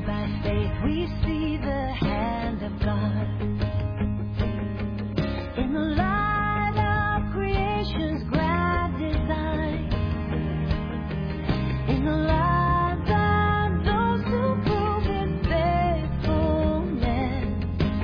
by faith we see the hand of God. In the light of creation's grand design. In the lives of those who prove His faithfulness.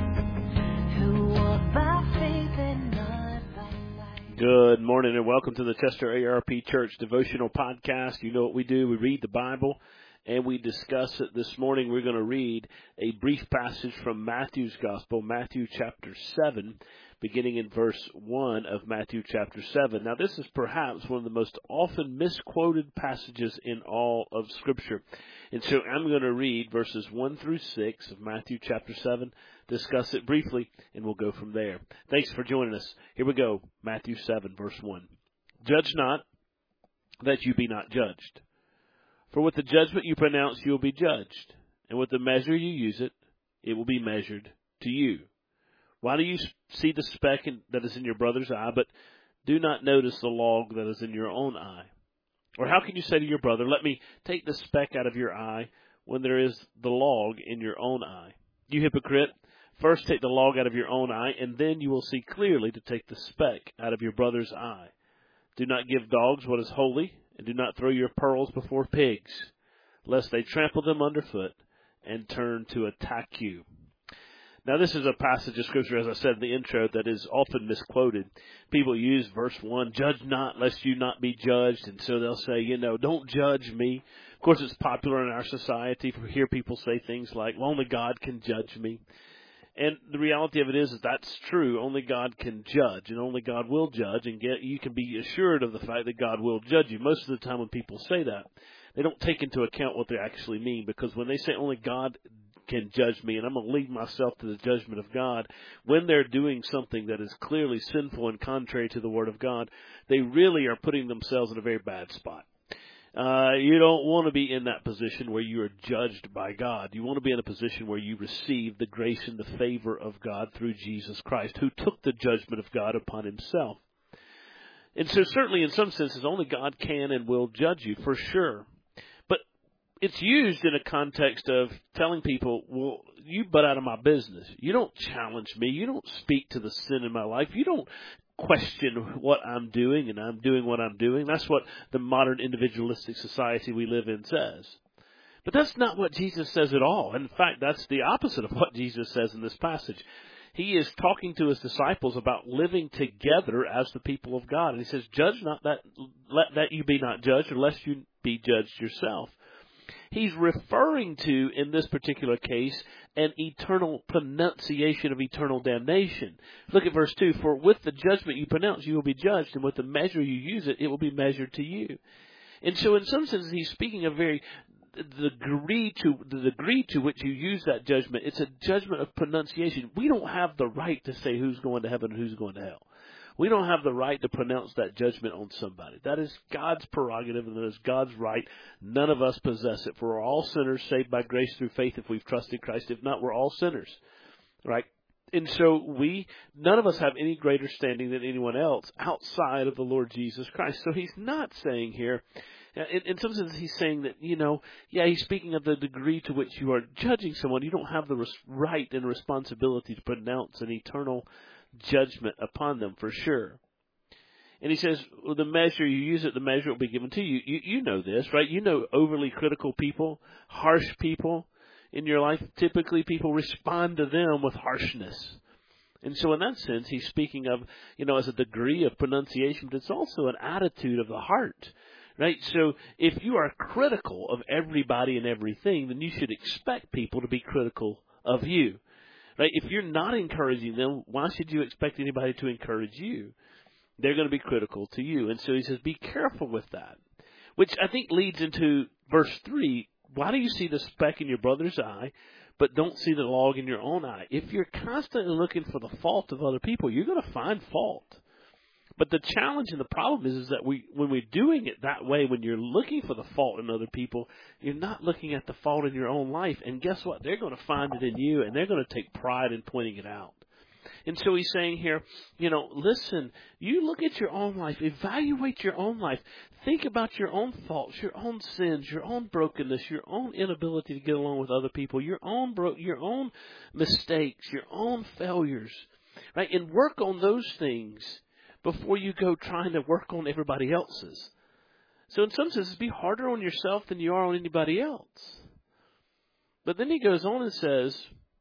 Who walk by faith and not by sight. Good morning and welcome to the Chester ARP Church Devotional Podcast. You know what we do. We read the Bible and we discuss it. This morning we're going to read a brief passage from Matthew's Gospel, Matthew chapter 7, beginning in verse 1 of Matthew chapter 7. Now this is perhaps one of the most often misquoted passages in all of Scripture. And so I'm going to read verses 1 through 6 of Matthew chapter 7, discuss it briefly, and we'll go from there. Thanks for joining us. Here we go, Matthew 7, verse 1. Judge not, that you be not judged. For with the judgment you pronounce, you will be judged. And with the measure you use it, it will be measured to you. Why do you see the speck that is in your brother's eye, but do not notice the log that is in your own eye? Or how can you say to your brother, let me take the speck out of your eye, when there is the log in your own eye? You hypocrite, first take the log out of your own eye, and then you will see clearly to take the speck out of your brother's eye. Do not give dogs what is holy, and do not throw your pearls before pigs, lest they trample them underfoot and turn to attack you. Now, this is a passage of Scripture, as I said in the intro, that is often misquoted. People use verse 1, judge not, lest you not be judged. And so they'll say, don't judge me. Of course, it's popular in our society to hear people say things like, well, only God can judge me. And the reality of it is that that's true. Only God can judge, and only God will judge, and you can be assured of the fact that God will judge you. Most of the time when people say that, they don't take into account what they actually mean, because when they say only God can judge me, and I'm going to leave myself to the judgment of God, when they're doing something that is clearly sinful and contrary to the Word of God, they really are putting themselves in a very bad spot. You don't want to be in that position where you are judged by God. You want to be in a position where you receive the grace and the favor of God through Jesus Christ, who took the judgment of God upon Himself. And so certainly in some senses, only God can and will judge you, for sure. But it's used in a context of telling people, well, you butt out of my business. You don't challenge me. You don't speak to the sin in my life. You don't question what I'm doing, and I'm doing what I'm doing. That's what the modern individualistic society we live in says. But that's not what Jesus says at all. In fact, that's the opposite of what Jesus says in this passage. He is talking to His disciples about living together as the people of God. And He says, judge not that, let that you be not judged, or lest you be judged yourself. He's referring to, in this particular case, an eternal pronunciation of eternal damnation. Look at verse 2. For with the judgment you pronounce, you will be judged, and with the measure you use it, it will be measured to you. And so in some sense, He's speaking of the degree to which you use that judgment. It's a judgment of pronunciation. We don't have the right to say who's going to heaven and who's going to hell. We don't have the right to pronounce that judgment on somebody. That is God's prerogative, and that is God's right. None of us possess it. For we're all sinners, saved by grace through faith if we've trusted Christ. If not, we're all sinners, right? And so none of us have any greater standing than anyone else outside of the Lord Jesus Christ. So He's not saying here, in some sense, He's saying that, He's speaking of the degree to which you are judging someone. You don't have the right and responsibility to pronounce an eternal judgment upon them, for sure. And He says, well, the measure you use it, the measure will be given to you. You know this, right? You know overly critical people, harsh people in your life. Typically, people respond to them with harshness. And so in that sense, He's speaking of, as a degree of pronunciation, but it's also an attitude of the heart, right? So if you are critical of everybody and everything, then you should expect people to be critical of you. Right? If you're not encouraging them, why should you expect anybody to encourage you? They're going to be critical to you. And so He says, be careful with that. Which I think leads into verse 3. Why do you see the speck in your brother's eye, but don't see the log in your own eye? If you're constantly looking for the fault of other people, you're going to find fault. But the challenge and the problem is that when we're doing it that way, when you're looking for the fault in other people, you're not looking at the fault in your own life. And guess what? They're going to find it in you, and they're going to take pride in pointing it out. And so he's saying here, listen, you look at your own life, evaluate your own life, think about your own faults, your own sins, your own brokenness, your own inability to get along with other people, your own mistakes, your own failures, right? And work on those things before you go trying to work on everybody else's. So in some senses, be harder on yourself than you are on anybody else. But then he goes on and says,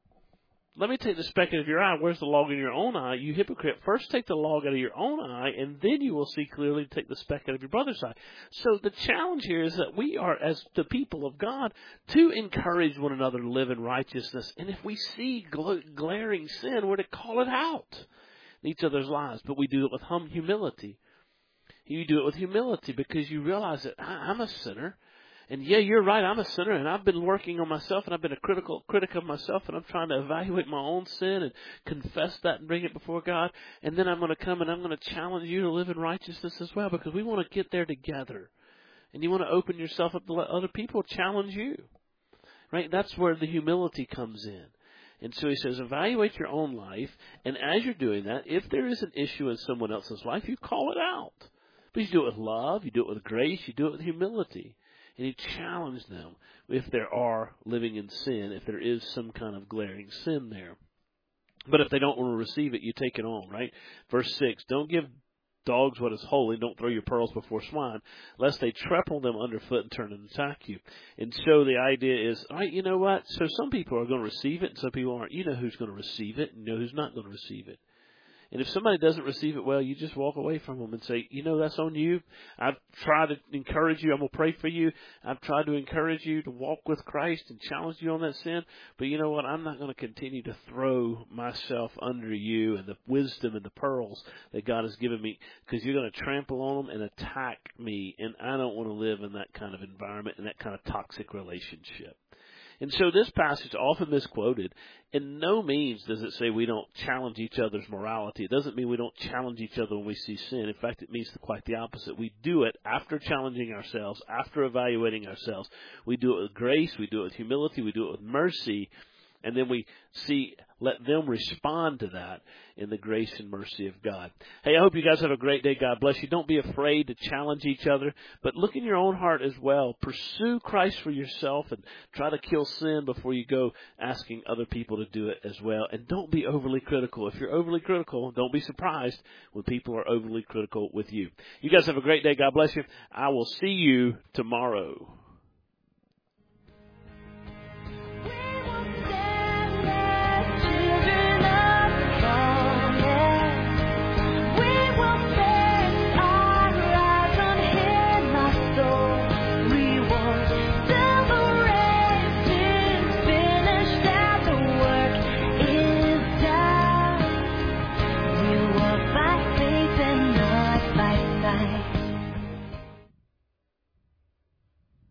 let me take the speck out of your eye. Where's the log in your own eye? You hypocrite. First take the log out of your own eye, and then you will see clearly to take the speck out of your brother's eye. So the challenge here is that we are, as the people of God, to encourage one another to live in righteousness. And if we see glaring sin, we're to call it out in each other's lives. But we do it with humility. You do it with humility because you realize that I'm a sinner. And yeah, you're right, I'm a sinner, and I've been working on myself, and I've been a critic of myself, and I'm trying to evaluate my own sin and confess that and bring it before God. And then I'm going to come and I'm going to challenge you to live in righteousness as well, because we want to get there together. And you want to open yourself up to let other people challenge you. Right? That's where the humility comes in. And so he says, evaluate your own life, and as you're doing that, if there is an issue in someone else's life, you call it out. But you do it with love, you do it with grace, you do it with humility. And he challenged them if there are living in sin, if there is some kind of glaring sin there. But if they don't want to receive it, you take it on, right? Verse 6, don't give dogs what is holy, don't throw your pearls before swine, lest they trample them underfoot and turn and attack you. And so the idea is, all right, you know what? So some people are going to receive it and some people aren't. You know who's going to receive it and you know who's not going to receive it. And if somebody doesn't receive it well, you just walk away from them and say, that's on you. I've tried to encourage you. I'm going to pray for you. I've tried to encourage you to walk with Christ and challenge you on that sin. But you know what? I'm not going to continue to throw myself under you and the wisdom and the pearls that God has given me, because you're going to trample on them and attack me. And I don't want to live in that kind of environment and that kind of toxic relationship. And so this passage, often misquoted, in no means does it say we don't challenge each other's morality. It doesn't mean we don't challenge each other when we see sin. In fact, it means quite the opposite. We do it after challenging ourselves, after evaluating ourselves. We do it with grace, we do it with humility, we do it with mercy, and then we let them respond to that in the grace and mercy of God. Hey, I hope you guys have a great day. God bless you. Don't be afraid to challenge each other, but look in your own heart as well. Pursue Christ for yourself and try to kill sin before you go asking other people to do it as well. And don't be overly critical. If you're overly critical, don't be surprised when people are overly critical with you. You guys have a great day. God bless you. I will see you tomorrow.